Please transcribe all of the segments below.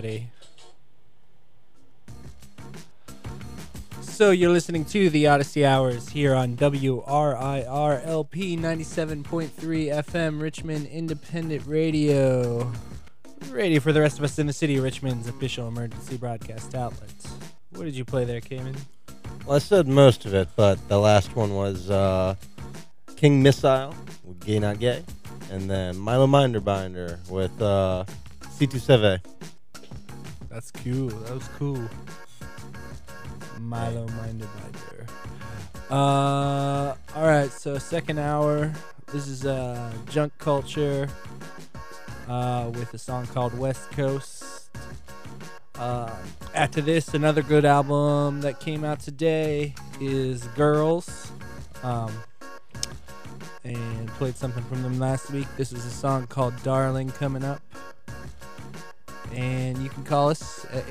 everybody. So you're listening to the Odyssey Hours here on WRIR-LP 97.3 FM Richmond Independent Radio. Radio for the rest of us in the city of Richmond's official emergency broadcast outlet. What did you play there, Cayman? Well, I said most of it, but the last one was King Missile with Gay Not Gay, and then Milo Binder with C2 Seve. That's cool. That was cool. Milo Binder. Alright, so second hour. This is Junk Culture with a song called West Coast. After this, another good album that came out today is Girls. And played something from them last week. This is a song called Darling coming up. And you can call us at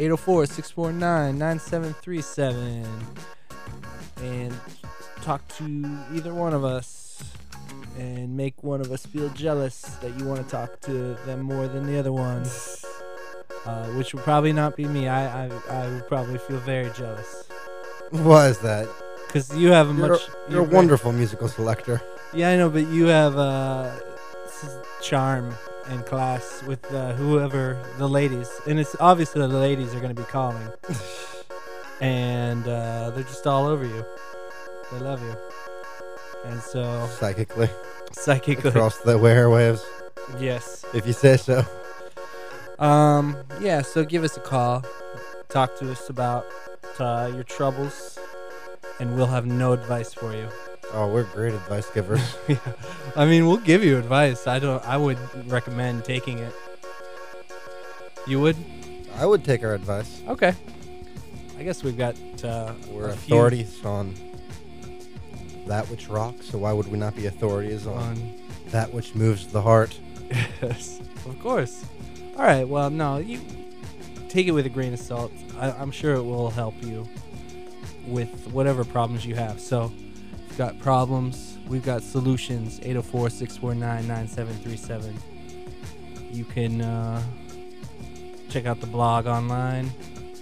804-649-9737 and talk to either one of us and make one of us feel jealous that you want to talk to them more than the other one. Which will probably not be me. I would probably feel very jealous. Why is that? Because you have You're a wonderful musical selector. Yeah, I know, but you have charm and class with whoever the ladies, and it's obviously the ladies are going to be calling, and they're just all over you. They love you, and so Psychically across across the airwaves. Yes, if you say so. Yeah. So give us a call, talk to us about your troubles, and we'll have no advice for you. Oh, we're great advice givers. Yeah. I mean, we'll give you advice. I would recommend taking it. You would? I would take our advice. Okay. I guess we've got we're authorities on that which rocks, so why would we not be authorities on that which moves the heart? Yes, of course. All right, well, no, you take it with a grain of salt. I'm sure it will help you with whatever problems you have. So if you've got problems, we've got solutions. 804-649-9737. You can check out the blog online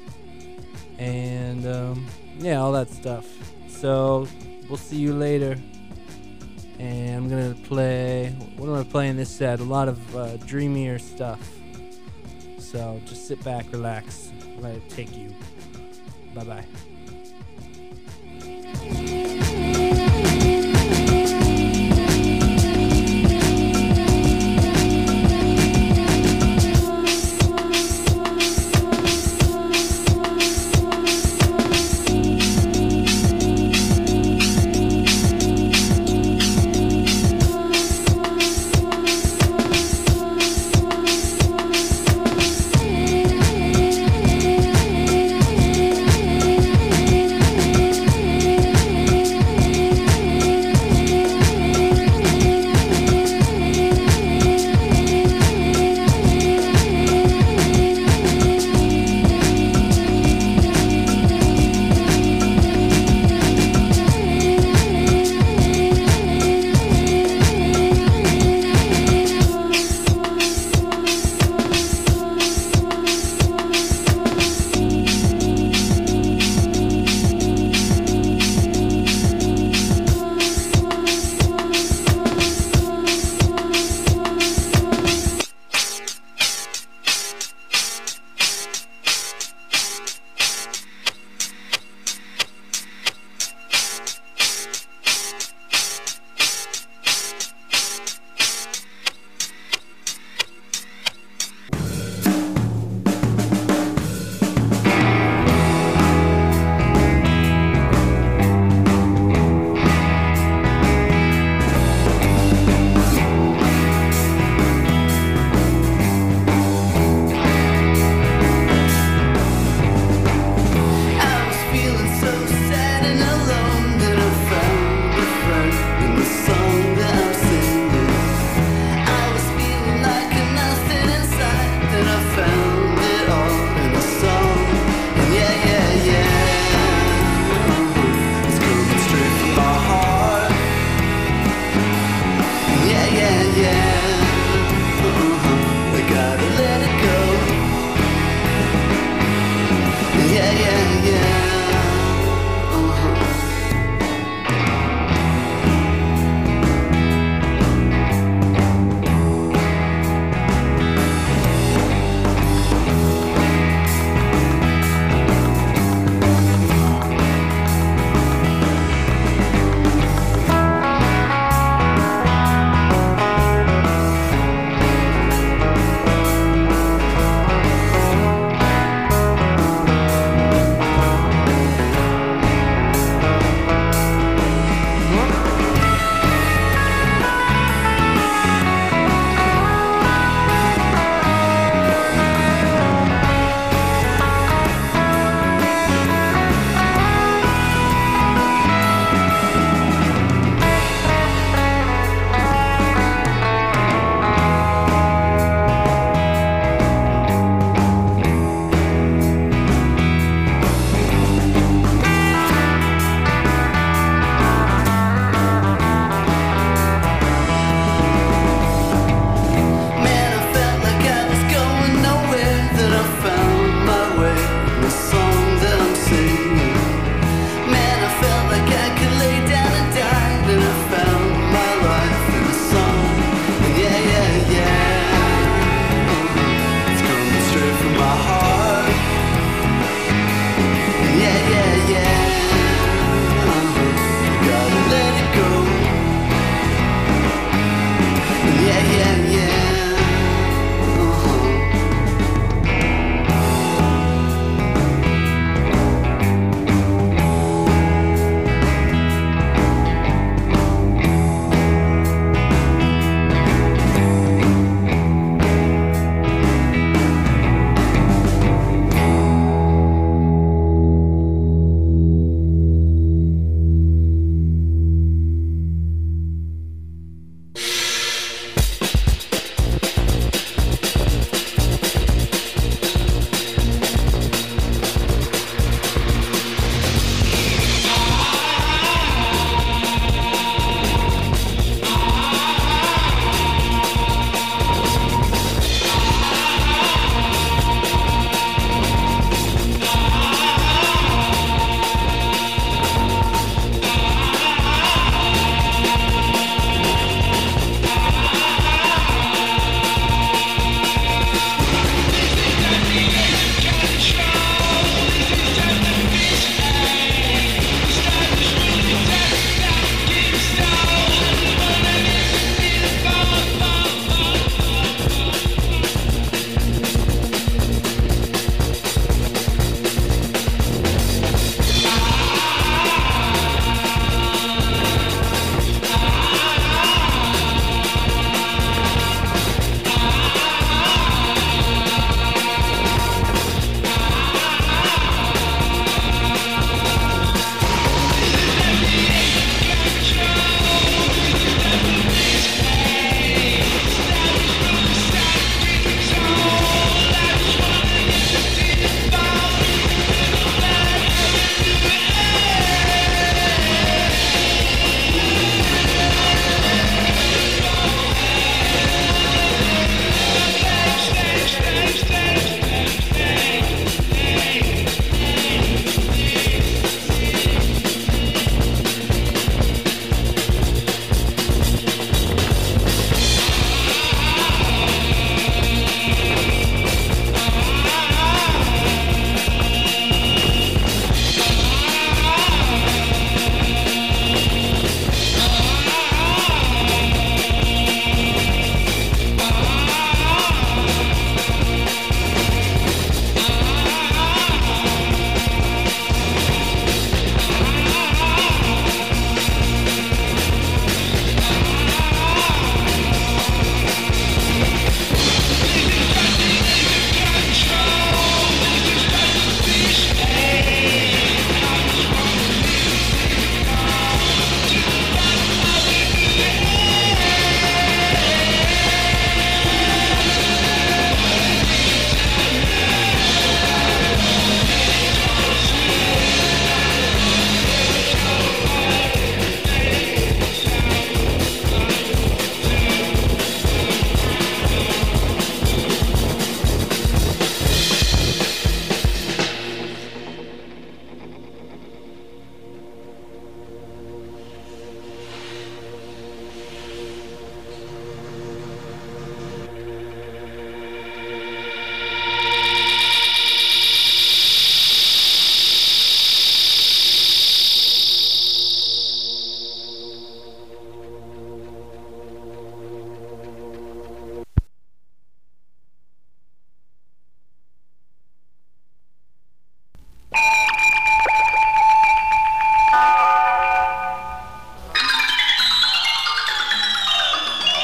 and yeah, all that stuff. So we'll see you later. And I'm gonna play, what am I playing this set? A lot of dreamier stuff. So just sit back, relax, let it take you. Bye-bye.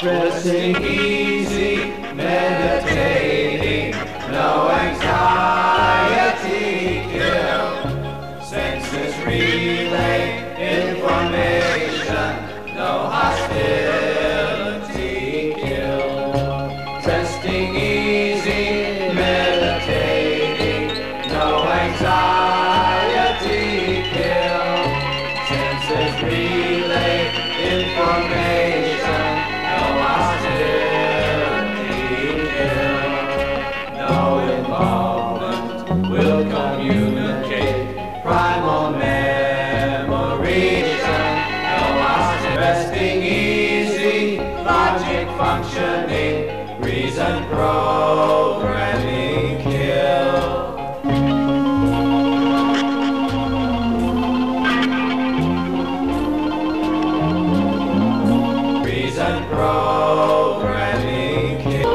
Resting easy, meditating, no anxiety kill. Senses relay information, no hostility kill. Resting easy, meditating, no anxiety kill. Senses relay information, no hostility kill. No involvement will communicate primal memories. No hostility. Resting easy, logic functioning, reason programming kill. Reason programming kill.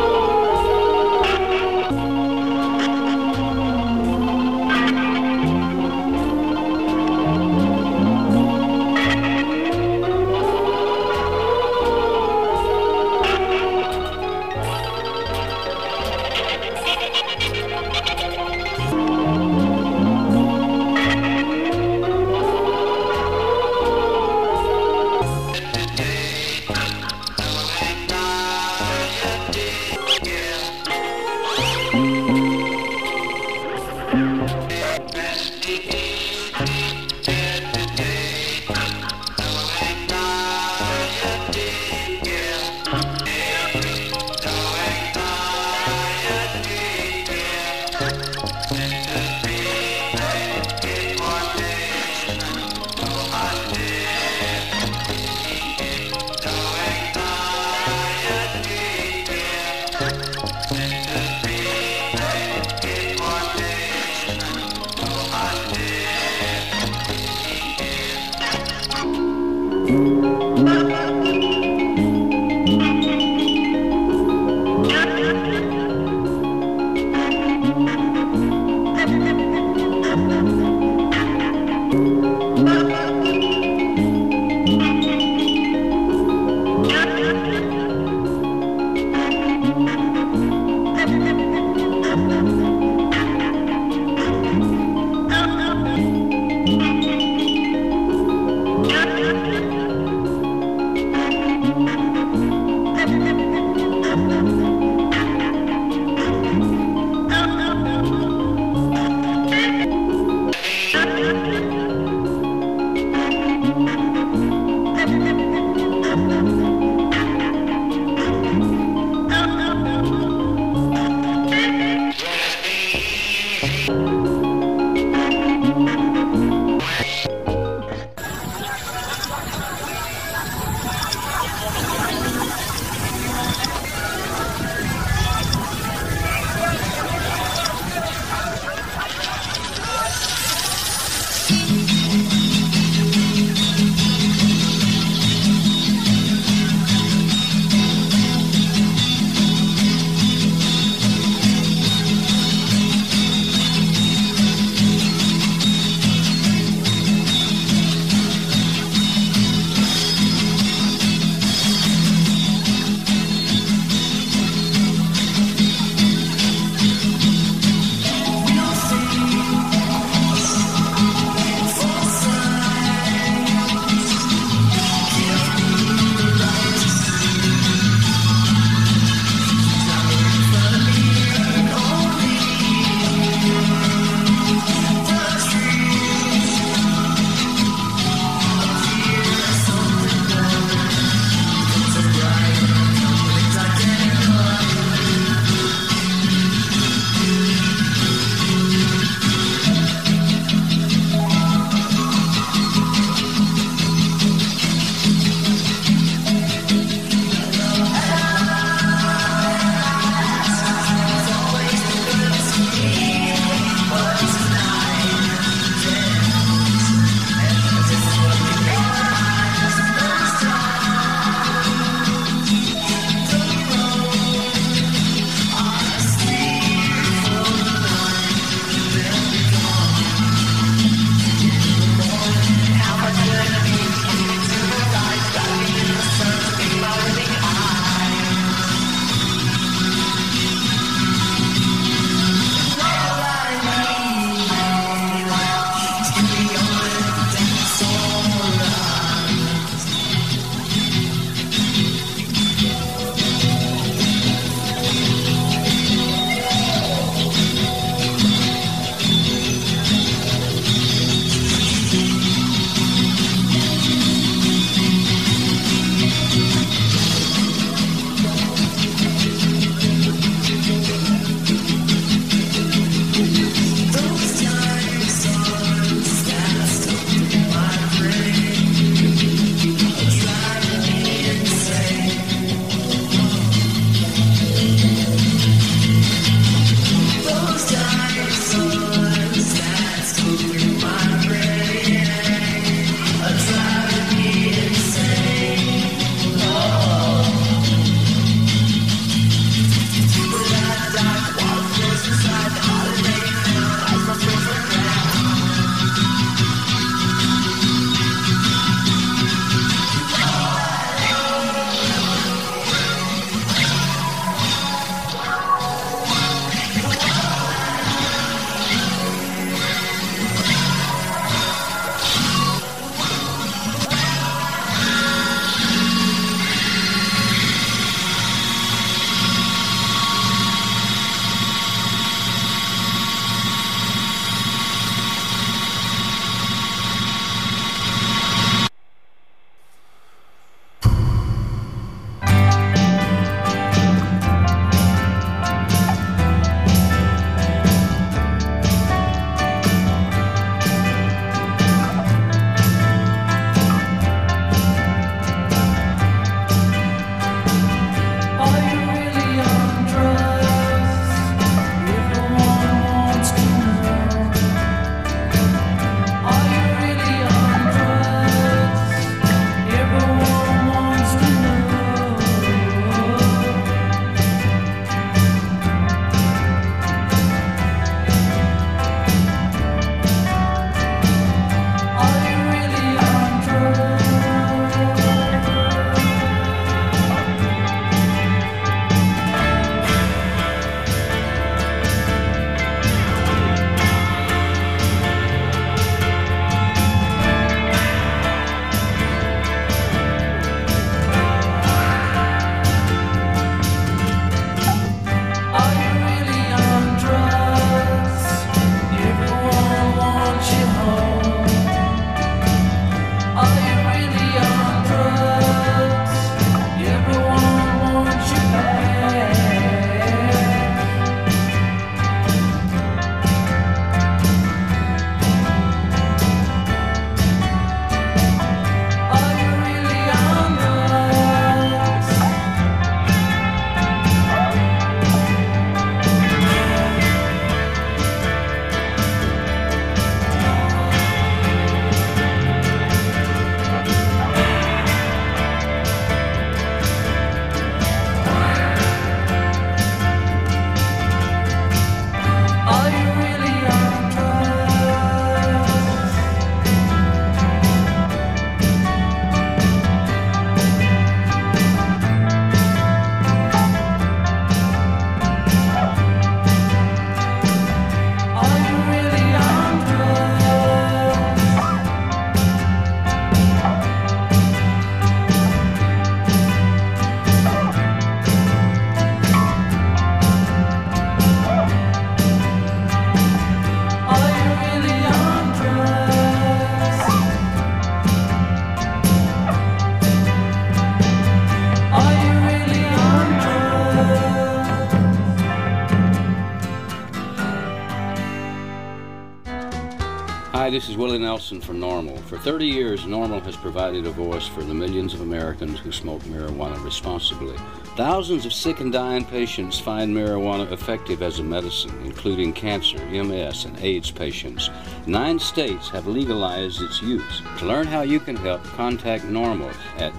Hi, this is Willie Nelson for NORML. For 30 years, NORML has provided a voice for the millions of Americans who smoke marijuana responsibly. Thousands of sick and dying patients find marijuana effective as a medicine, including cancer, MS, and AIDS patients. 9 states have legalized its use. To learn how you can help, contact NORML at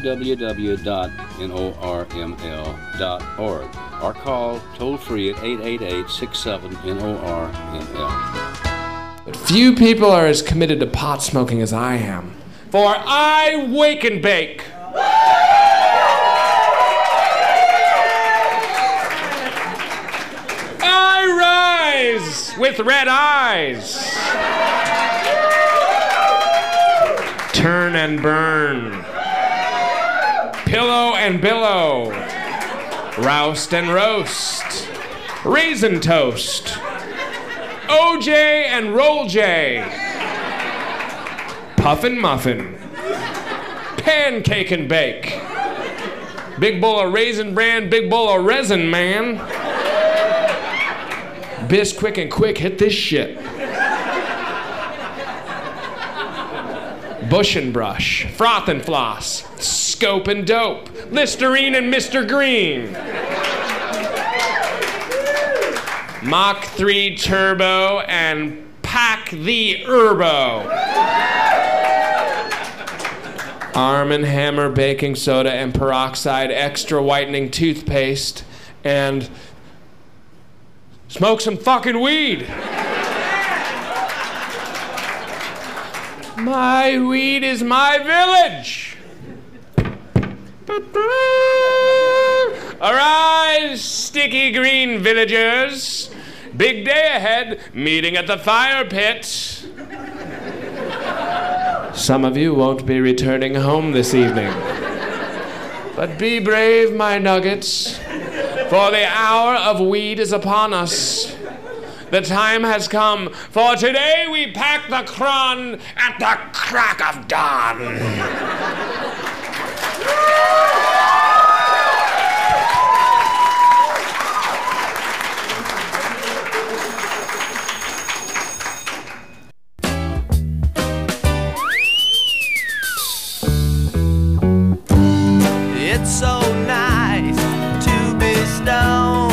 www.norml.org or call toll-free at 888-67-NORML. But few people are as committed to pot smoking as I am. For I wake and bake. I rise with red eyes. Turn and burn. Pillow and billow. Roust and roast. Raisin toast. OJ and Roll J. Puffin' muffin. Pancake and bake. Big bowl of Raisin Bran, big bowl of resin, man. Bisquick and quick, hit this shit. Bush and brush, froth and floss, scope and dope, Listerine and Mr. Green. Mach 3 turbo and pack the Herbo. Arm & Hammer baking soda and peroxide extra whitening toothpaste and smoke some fucking weed. My weed is my village. Arise, sticky green villagers. Big day ahead, meeting at the fire pit. Some of you won't be returning home this evening. But be brave, my nuggets, for the hour of weed is upon us. The time has come, for today we pack the cron at the crack of dawn. It's so nice to be stoned.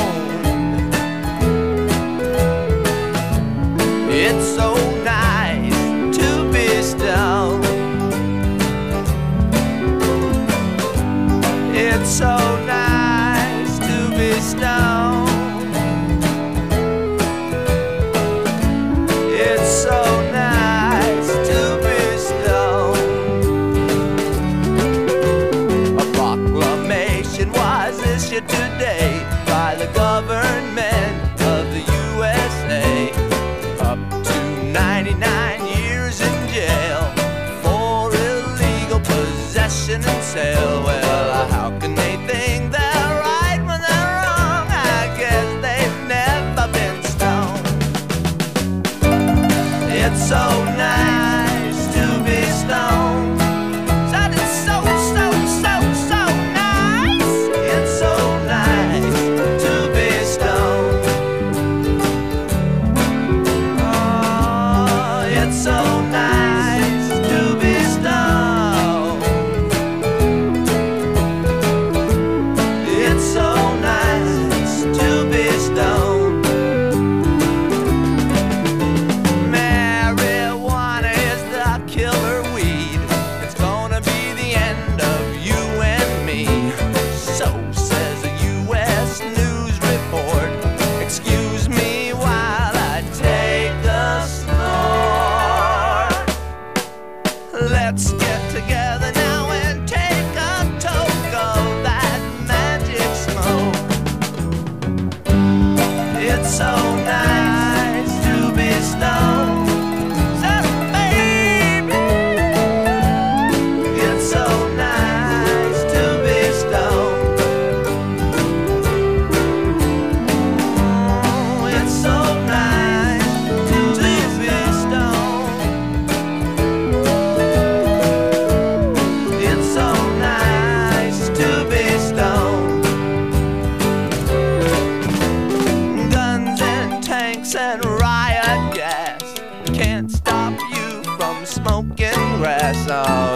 It's so nice to be stoned. It's so nice to be stoned. It's so nice to be stoned. A proclamation was issued today by the government of the USA. Up to 99 years in jail for illegal possession and sale. Well, how can they think they're right when they're wrong? I guess they've never been stoned. It's so nice to be stoned. That is so nice. It's so nice to be stoned. Oh, it's so nice to be stoned.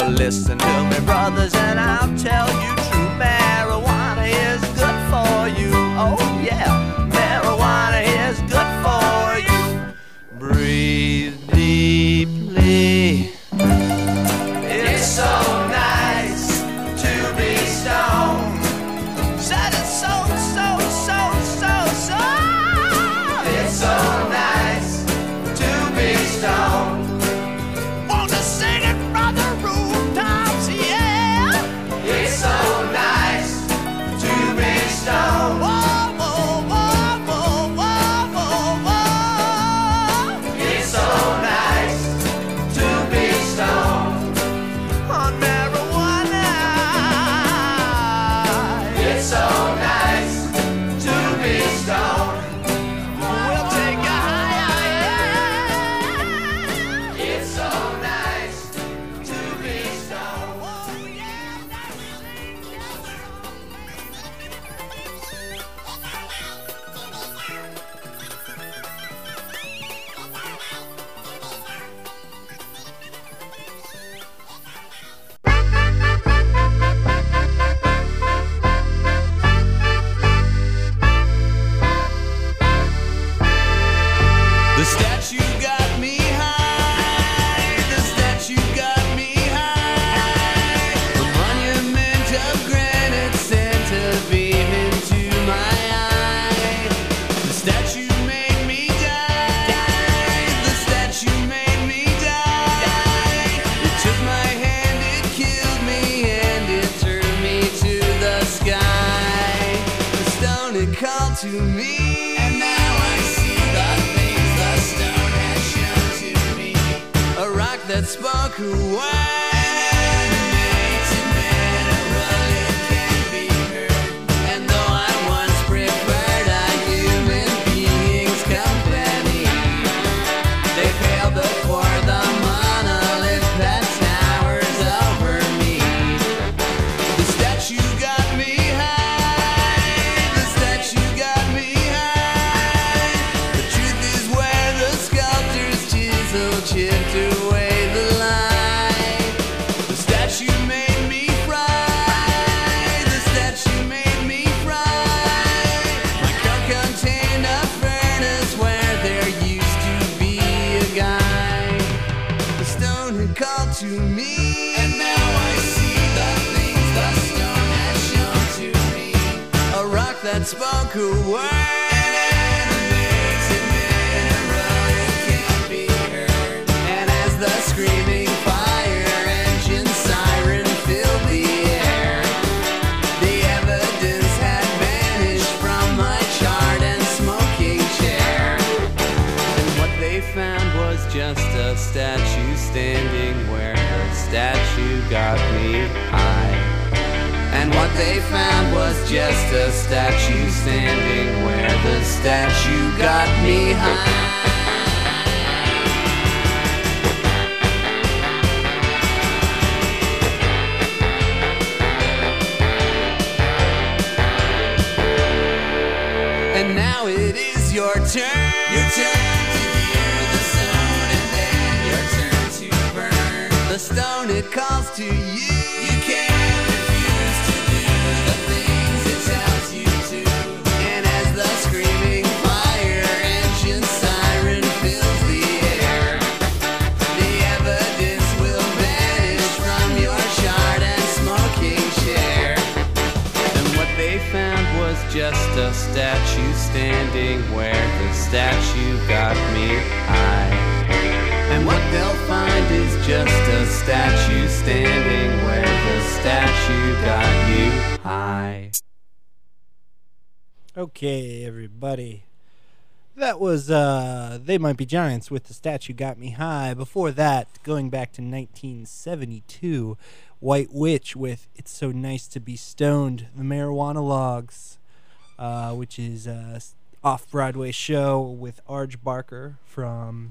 Well, listen to me, brothers, and I'll tell you true. Marijuana is good for you. Oh, yeah, marijuana is good for you. Breathe deeply. It's so nice to be stoned. Said it's so. It's so nice to be stoned. Want to sing it from the rooftops, yeah. It's so nice to be stoned. Whoa, whoa, whoa, whoa, whoa, whoa, whoa. It's so nice to be stoned on marijuana. It's so nice to be stoned. We'll take a high. It's so nice to be stoned. Oh, yeah, the statue got me high. The statue got me high. The monument of granite sent a beam into my eye. The statue made me die. The statue made me die. It took my hand, it killed me, and it turned me to the sky. The stone had called to me, and now I see the things the stone has shown to me. A rock that spoke a word, and makes it mineral, it can be heard. And though I once preferred a human being's company, they failed before the monolith that towers over me. The statue got me high. The statue got me high. The truth is where the sculptor's chisel chipped away the line. The statue made me fry. The statue made me fry. My car contained a furnace where there used to be a guy. The stone had called to me, and now I see the things the stone has shown to me. A rock that spoke a word, and makes it mineral, it can't be heard. And as the screaming fire engine siren filled the air, the evidence had vanished from my charred and smoking chair. And what they found was just a statue standing where her statue got me high. And what they found was just a statue standing where the statue got me high. And now it is your turn. Your turn to hear the stone, and then your turn to burn. The stone, it calls to you. You can't refuse to do the things it tells you to. And as the screaming fire engine siren fills the air, the evidence will vanish from your charred and smoking chair. And what they found was just a statue standing where the statue got me high. And what they'll find is just a statue standing where the statue got you high. Okay, everybody. That was They Might Be Giants with The Statue Got Me High. Before that, going back to 1972, White Witch with It's So Nice to Be Stoned, the Marijuana Logs, which is a off-Broadway show with Arj Barker from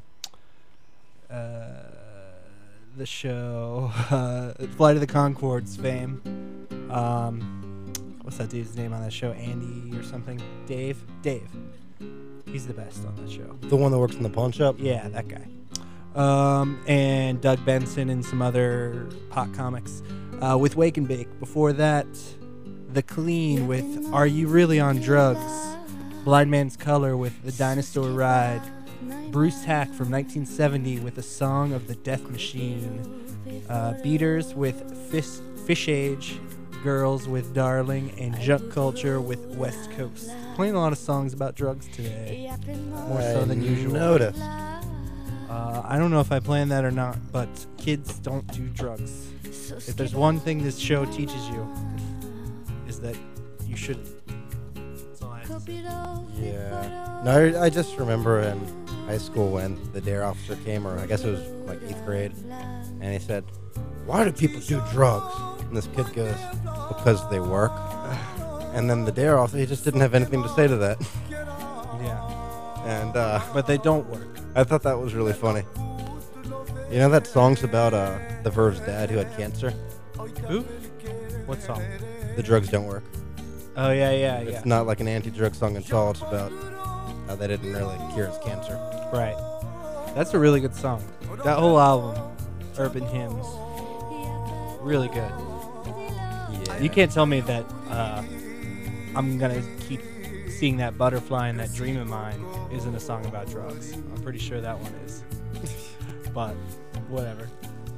the show Flight of the Conchords fame. What's that dude's name on that show? Andy or something? Dave? He's the best on that show. The one that works in the pawn shop? Yeah, that guy. and Doug Benson and some other pop comics with Wake and Bake. Before that, The Clean with Are You Really on Drugs? Blind Man's Color with The Dinosaur Ride. Bruce Hack from 1970 with A Song of the Death Machine. Beaters with Fish Age. Girls with Darling. And Junk Culture with West Coast. Playing a lot of songs about drugs today. More so than usual. Noticed. I don't know if I planned that or not, but kids don't do drugs. If there's one thing this show teaches you, is that you shouldn't. That's all I have to say. Yeah. No, I just remember in high school when the DARE officer came, or I guess it was like 8th grade, and he said, "Why do people do drugs?" And this kid goes, "Because they work." And then the DARE officer, he just didn't have anything to say to that. Yeah. And But they don't work. I thought that was really funny. You know that song's about the Verve's dad who had cancer? Who? What song? The Drugs Don't Work. Oh, yeah. It's not like an anti-drug song at all. It's about how they didn't really cure his cancer. Right. That's a really good song. That whole album, Urban Hymns, really good. Yeah. You can't tell me that I'm going to keep seeing that butterfly and that dream of mine isn't a song about drugs. I'm pretty sure that one is. But, whatever.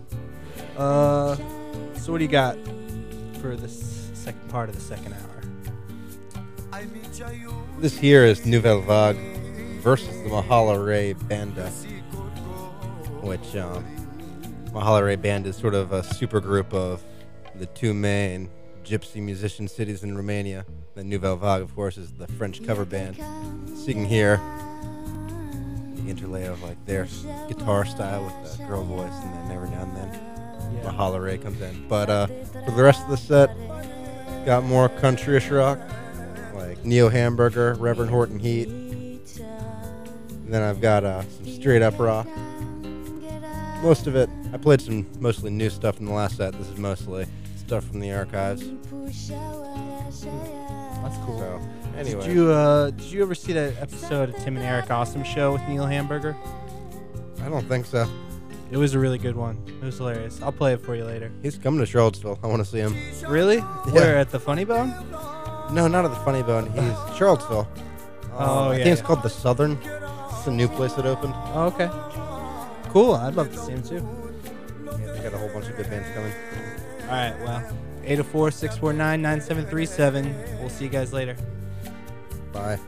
So what do you got for this second part of the second hour? This here is Nouvelle Vague versus the Mahala Ray Banda, which Mahala Ray Band is sort of a super group of the two main gypsy musician cities in Romania. The Nouvelle Vague, of course, is the French cover band. Singing here, the interlay of like their guitar style with the girl voice, and then every now and then Mahala Ray comes in. But for the rest of the set, got more countryish rock, like Neo Hamburger, Reverend Horton Heat. And then I've got some straight up rock. Most of it, I played some mostly new stuff in the last set. This is mostly stuff from the archives. That's cool. So, anyway. Did you ever see that episode of Tim and Eric Awesome Show with Neil Hamburger? I don't think so. It was a really good one. It was hilarious. I'll play it for you later. He's coming to Charlottesville. I want to see him. Really? Where, at the Funny Bone? No, not at the Funny Bone. He's Charlottesville. Oh, I yeah. think it's called the Southern. It's a new place that opened. Oh, okay. Cool. I'd love to see him too. Yeah, they got a whole bunch of good bands coming. All right. Well, 804-649-9737. We'll see you guys later. Bye.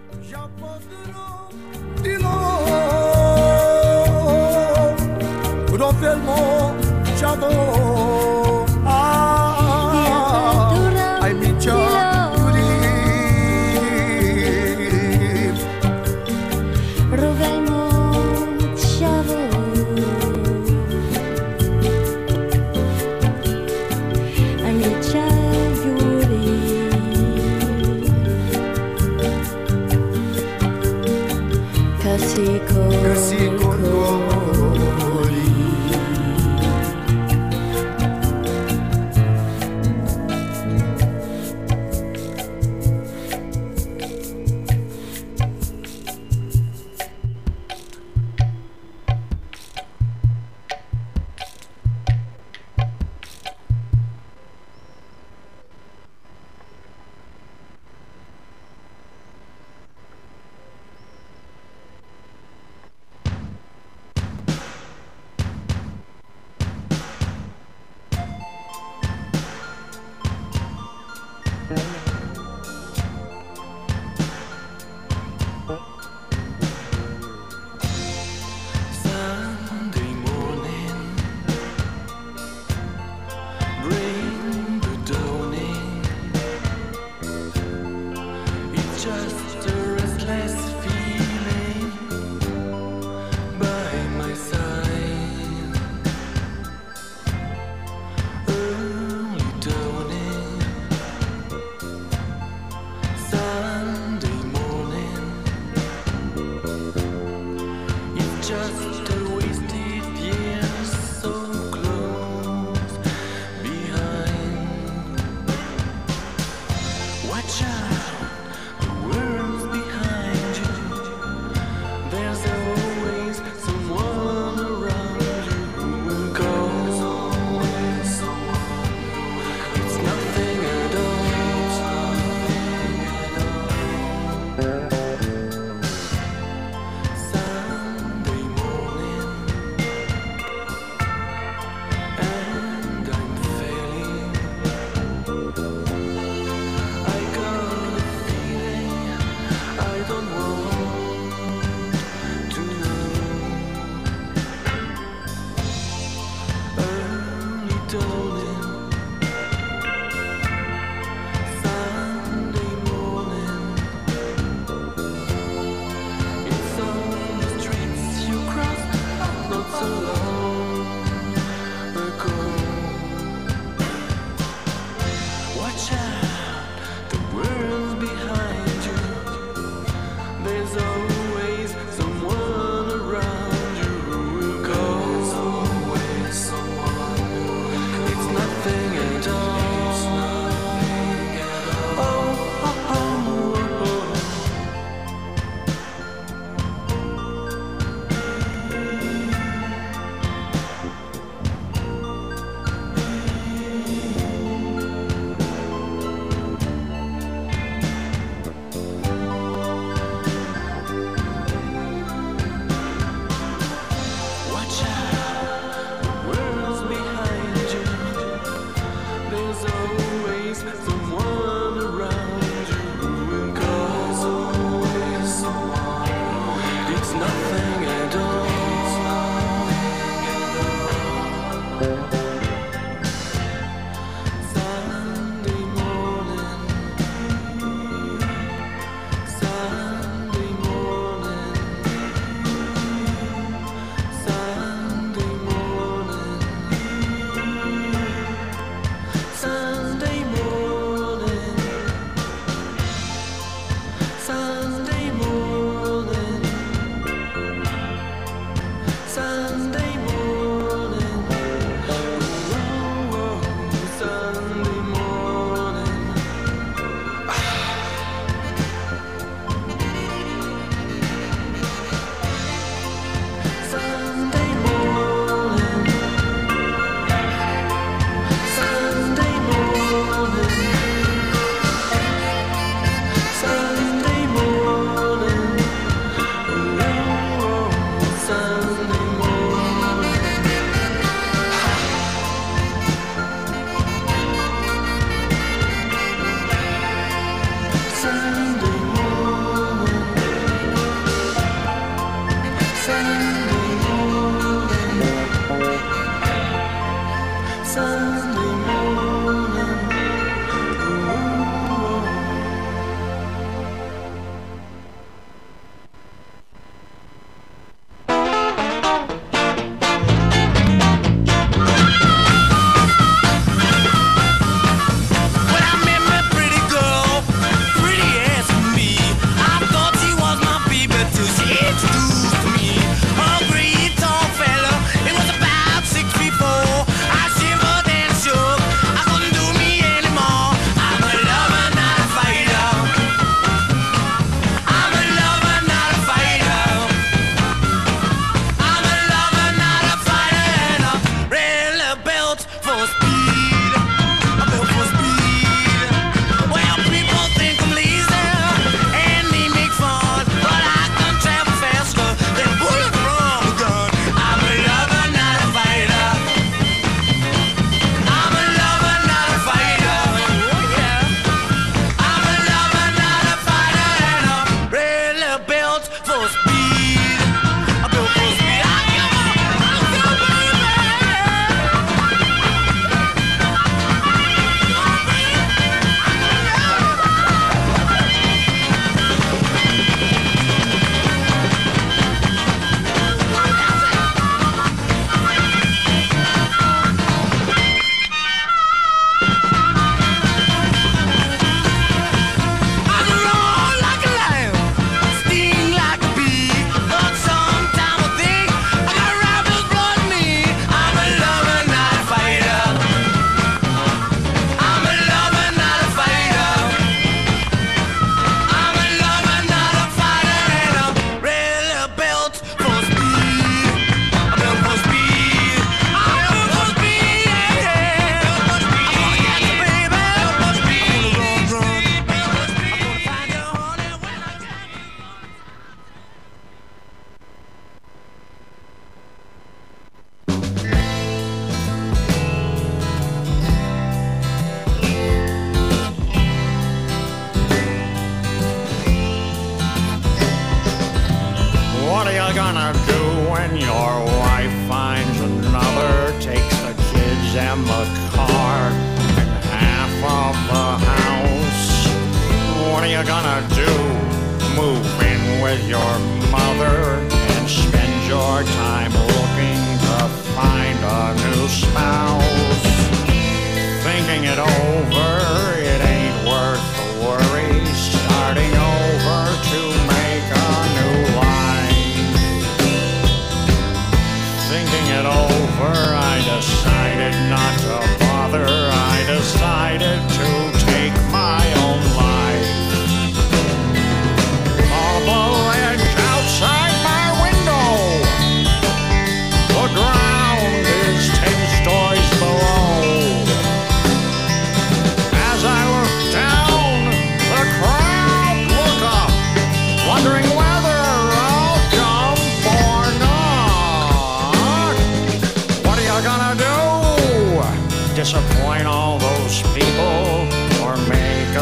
and the car and half of the house. What are you gonna do? Move in with your mother and spend your time looking to find a new spouse. Thinking it over, it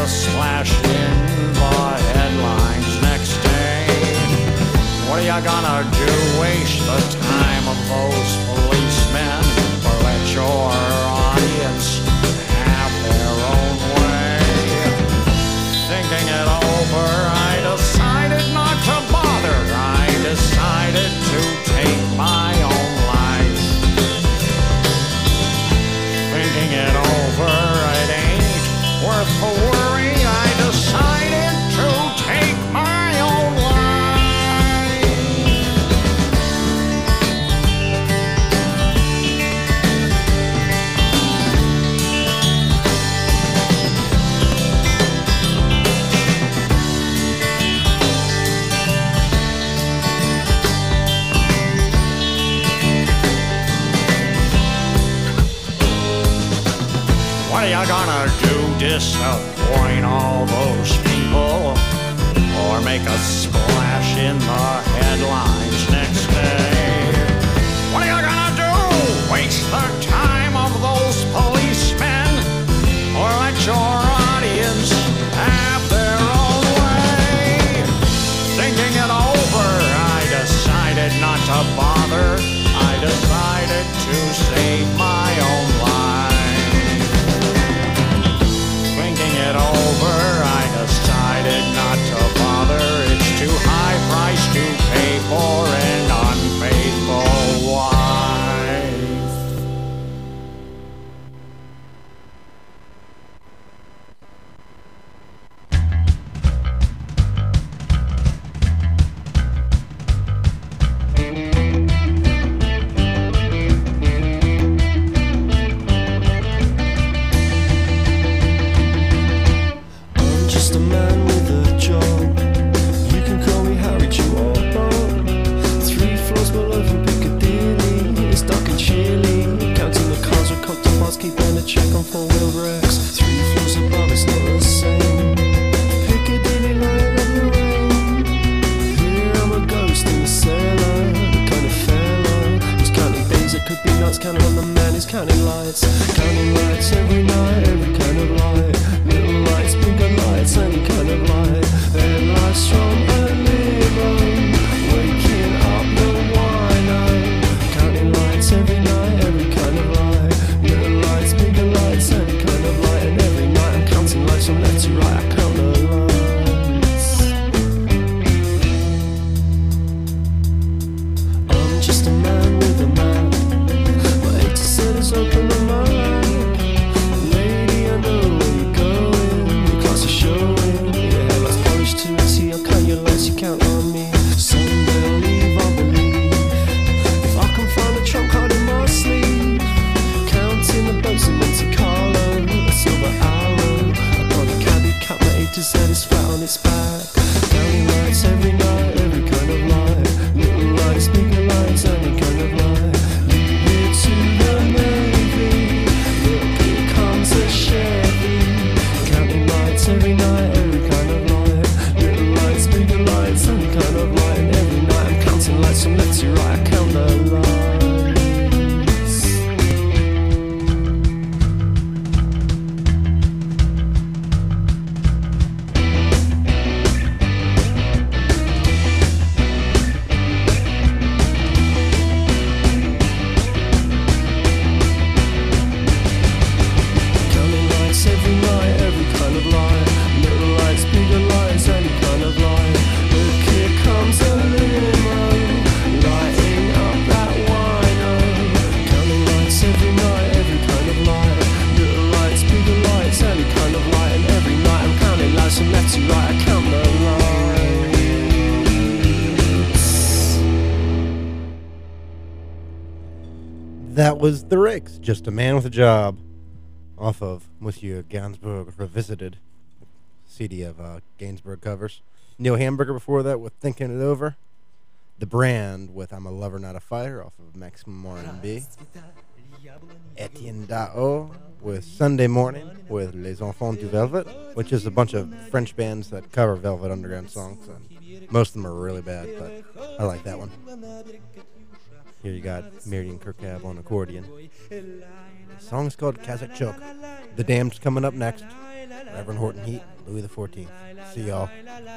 splash in the headlines next day. What are you gonna do? Waste the time of those policemen, or let your audience have their own way? Thinking it over, I decided not to bother. I decided to take my own life. Thinking it over, it ain't worth the worry. I decided to take my own life. What are you gonna do? Disappoint all those people, or make a splash in the headlines next day? What are you gonna do? Waste the time of those policemen, or let your audience have their own way? Thinking it over, I decided not to bother. I decided to save my own life. Thinking it over, I decided not to bother. It's too high price to pay for an unfaithful wife. I'm just a man with a job. You can call me Harry, Jew or Bob. 3 floors below from Piccadilly. It's dark and chilly. Counting the cars with cocktail bars, keeping a check on 4-wheel wrecks. 3 floors above, it's not the same. Piccadilly line of the rain. Here I'm a ghost in the cellar, the kind of fella who's counting days that could be nuts, counting on the man who's counting lights every night, every kind of light. Little lights, bigger lights, any kind of light. And life's strong and living, waking up the wino. Counting lights every night, every kind of light. Little lights, bigger lights, any kind of light. And every night I'm counting lights from left to right, I count the lights. I'm just a man with a map. My 8 to 7 is open on my lap. Lady, I know where you're going. Your class is showing. Your hairline's polished to a T. I'll count your lights, you count on me. Someday I'll leave, I believe. If I can find a trump card in my sleeve. Counting the boats in Monte Carlo. A silver arrow. I got a caddy cap, my 8 to 7 is fat on its back. Counting lights every night, every kind of light. Little lights, bigger lights, any kind of light. Leave it to the Navy. Look, here comes a Chevy. Counting lights every night, every kind of light. Little lights, bigger lights, any kind of light. And every night I'm counting lights from left to right, I count the lights. Counting lights every night, every kind of light. Little lights, bigger lights, any kind of light. Look, here comes a limo, lighting up that wino. Counting lights every night, every kind of light. Little lights, bigger lights, any kind of light. And every night I'm counting lights from left to right, I count the lights. That was The Rakes, Just a Man with a Job, off of Monsieur Gainsbourg Revisited, CD of Gainsbourg covers. Neil Hamburger before that with Thinking It Over. The Brand with I'm a Lover Not a Fighter off of Maximum R&B. Etienne Dao with Sunday Morning with Les Enfants du Velvet, which is a bunch of French bands that cover Velvet Underground songs. And most of them are really bad, but I like that one. Here you got Miriam Kirkab on accordion. The song's called Kazakh Choke. The Damned's coming up next. Reverend Horton Heat, Louis the 14th. See y'all.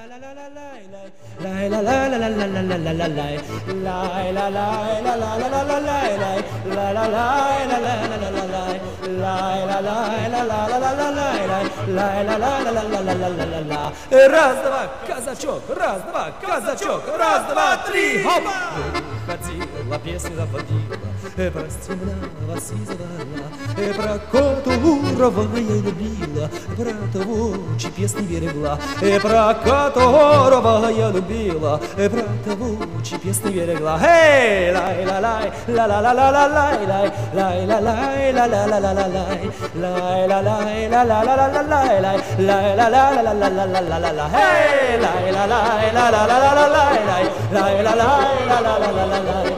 Раз, два, казачок, раз, два, казачок, раз, два, три, хоп! Ходила, песню заводила, про стемного сизого, про которого я любила, про того, чьи песни берегла, про которого я любила, про того, чьи песни берегла. Эй, лай-ла-лай, ла-ла-ла-ла-лай, лай, лай-ла-лай, ла-ла-ла-ла-лай, лай-ла-лай, ла-ла-ла-ла-лай, лай, лай-ла-ла-ла-ла-ла-ла-ла-ла, эй, лай-ла-лай, ла-ла-ла-ла-лай, лай, лай-ла-лай, ла-ла-ла-ла-ла-лай,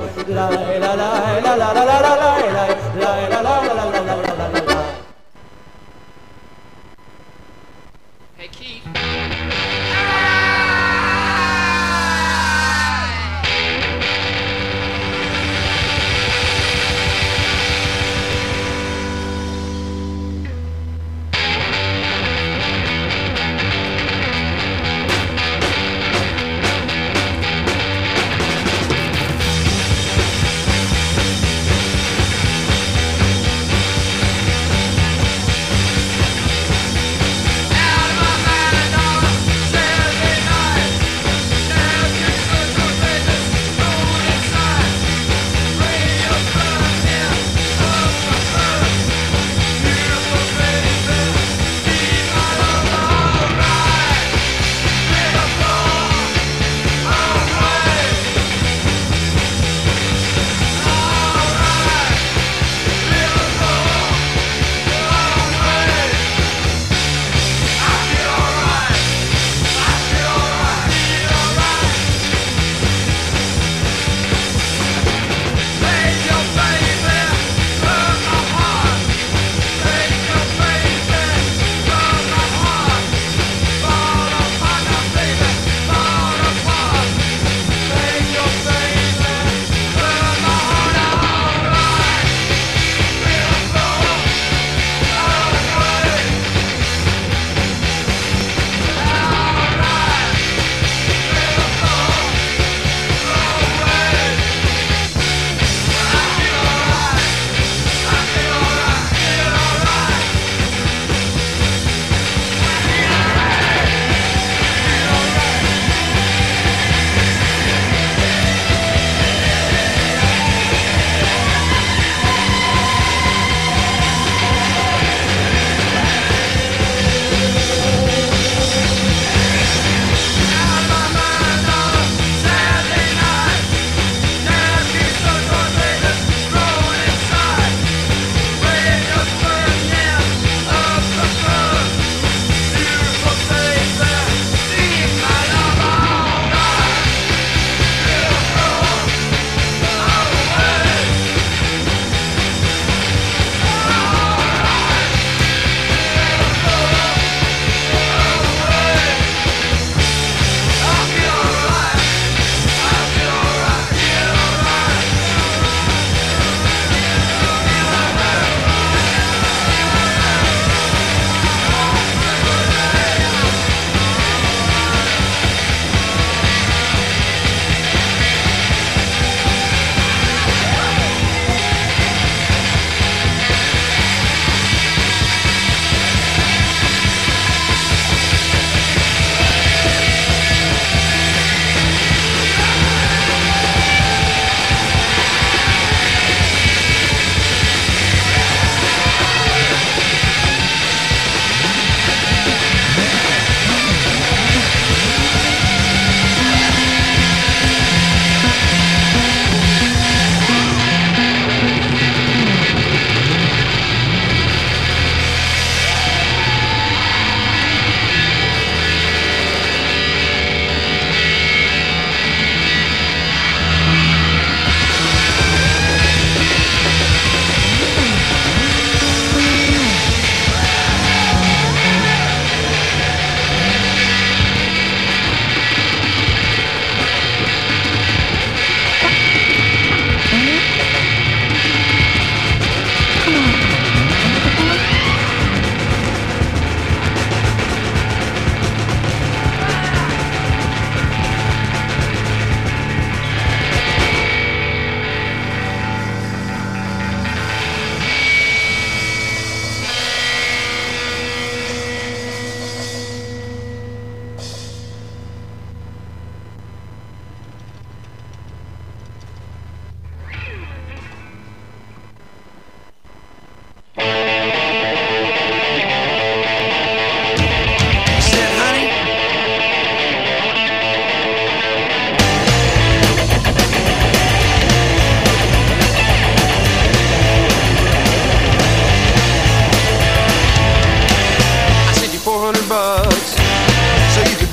лай-ла-лай, ла-ла-ла-ла-ла-ла-ла-ла-ла-ла. Hey, Keith. Out of my mind,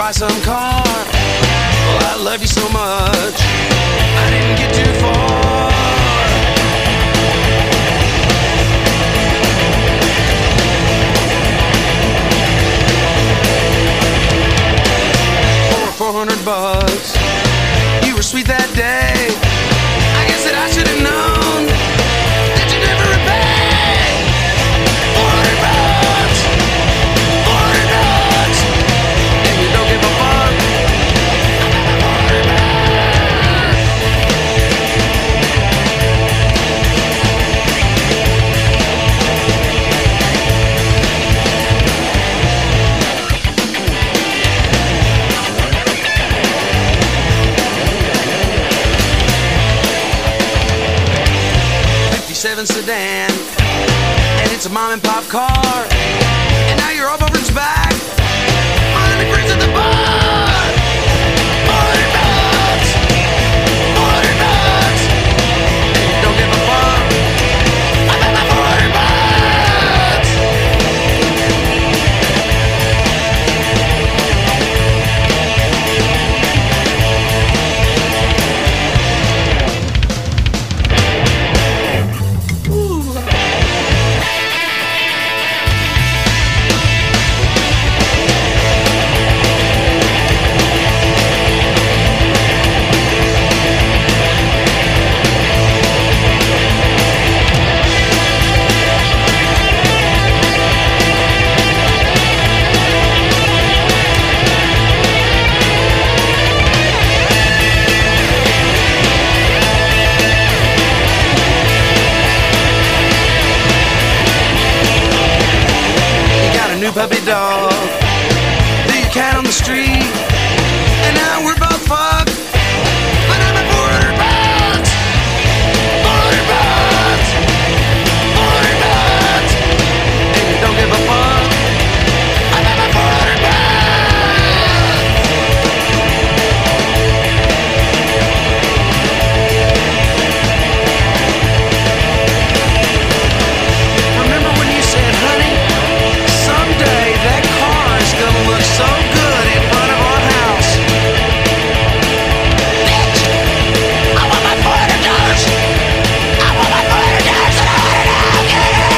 buy some car. Well, I love you so much, I didn't get too far. $400. You were sweet that day. I guess that I should have known that you never repay. $400. $400. And you don't give a fuck. Sedan, and it's a mom and pop car, and now you're up over its back on the greens of the bar. $400, $400, and you don't give a fuck. I got my $400. Puppy dog, do you cat on the street, and now we're both fucked, but I'm at $400. $400. $400. And you don't give a fuck. I'm at my Remember when you said, honey, someday that car is gonna look so good in front of our house. Bitch, I want my $400. I want my $400 and I want it now. Get it!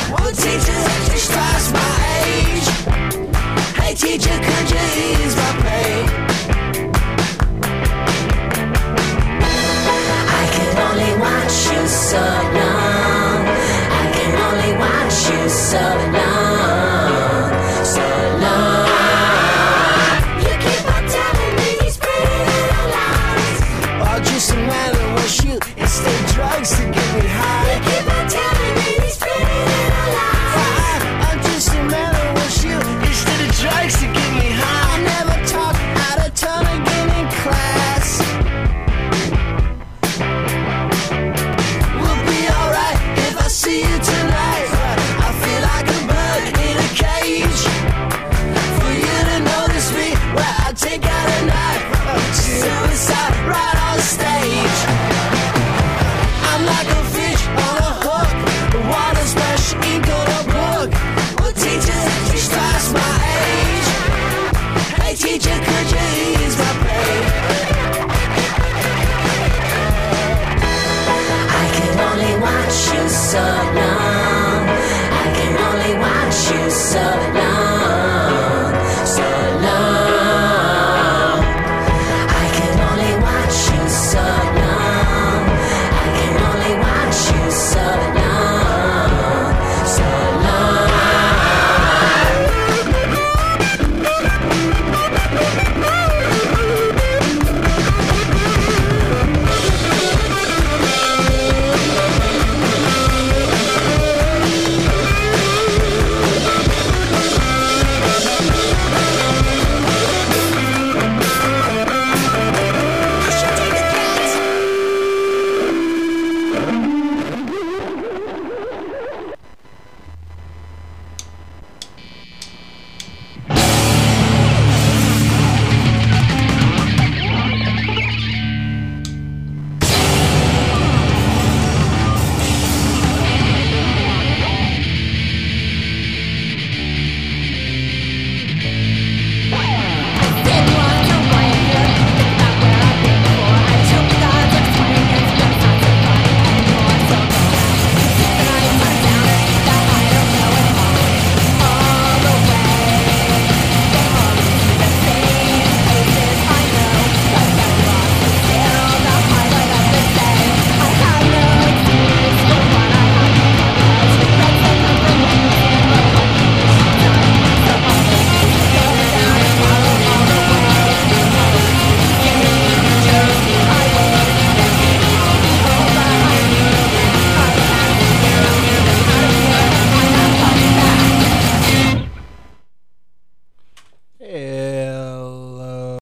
Teacher, could you ease my pain? of night.